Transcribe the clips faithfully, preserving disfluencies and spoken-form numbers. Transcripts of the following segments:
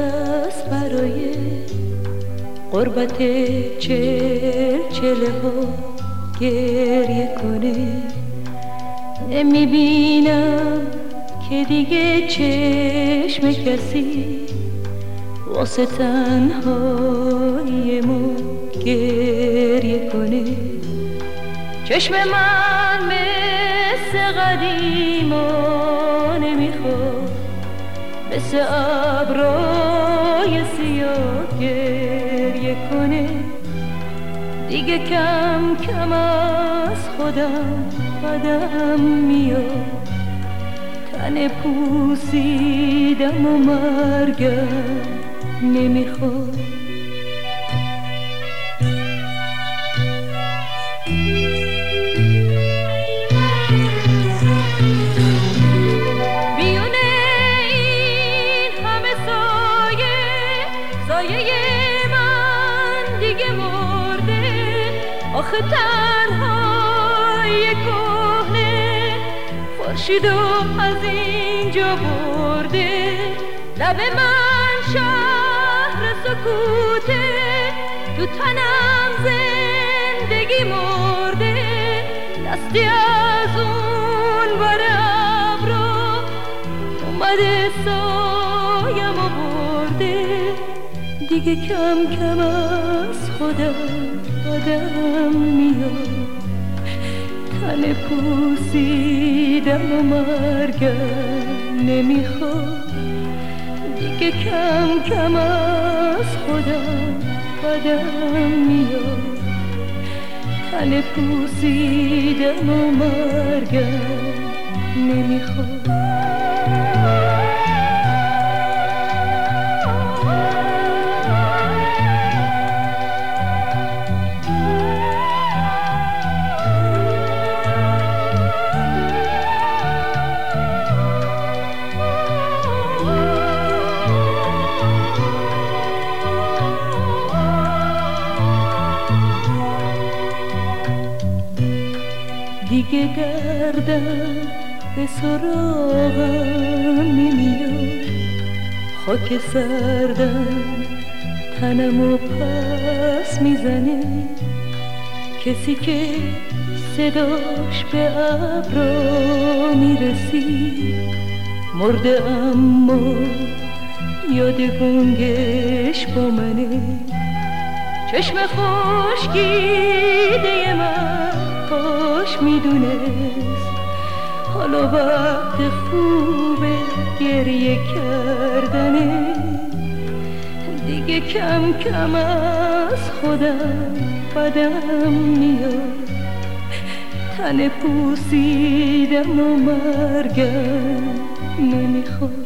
است برای غربت چل چله ها گریه کنه. نمیبینم که دیگه چشم کسی واسه تنهایی ما گریه کنه. چشم من مثل قدیما نمیخواد مثل ابرای سیاه گریه کنه. دیگه کم کم از خودم بدم میاد، تن پوسیدم و مرگم نمیخواد. بیونه این همه سایه سایه من دیگه مرده، آخه تنهای کهنه خورشیدو از اینجا برده. لب من شهر سکوته، تو تنم زندگی مرده. دستی از اون بر ابرو اومده سایم و برده. دیگه کم کم از خودم بدم میاد، تن پوسیدم و مرگم نمیخواد. دیگه کم کم از خودم بدم میاد، تن پوسیدم و مرگم نمیخواد. دیگه دردم به سراغم نمیاد، خاک سردم تنمو پس میزنه. کسی که صداش به ابرا میرسید مرده، اما یاد گنگش با منه. چشم خشکیده من کاش میدونست حالا وقت خوبه گریه کردنه. دیگه کم کم از خودم بدم میاد، تن پوسیدم و مرگم نمیخواد.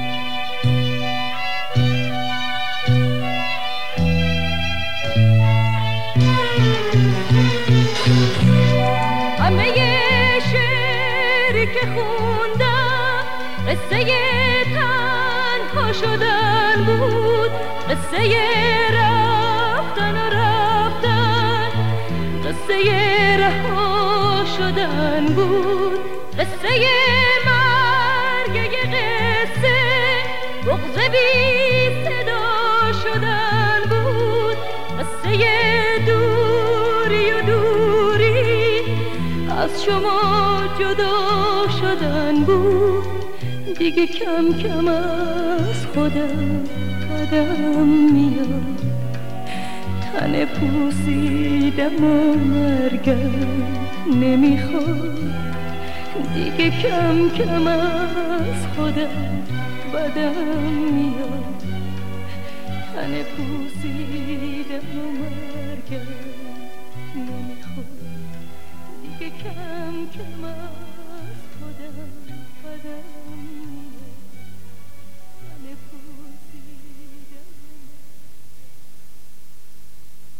همه شعری که خوندم قصه تنها شدن بود، قصه رفتن و رفتن، قصه رها شدن بود، قصه مرگ یه قصه، بغض بی صدا شدن بود، قصه دوری و دوری از شما جدا شدن بود. دیگه کم کم از خودم بدم میاد، تن پوسیدم و مرگم نمیخواد. دیگه کم کم از خودم بدم میاد، تن پوسیدم و مرگم نمیخواد. دیگه کم کم